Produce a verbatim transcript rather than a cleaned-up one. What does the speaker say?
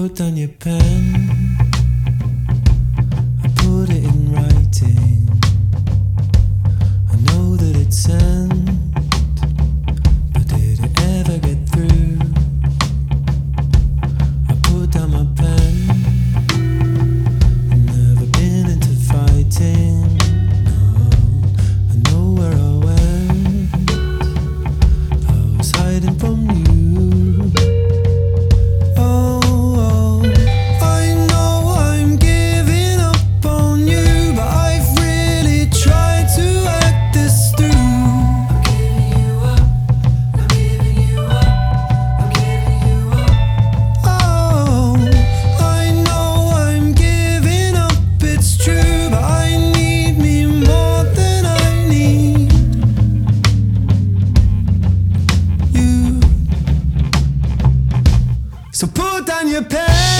put down your pen, I put it in writing. I know that it's sent, but did it ever get through? I put down my pen, never been into fighting. No, I know where I went, I was hiding from you. So put down your pen.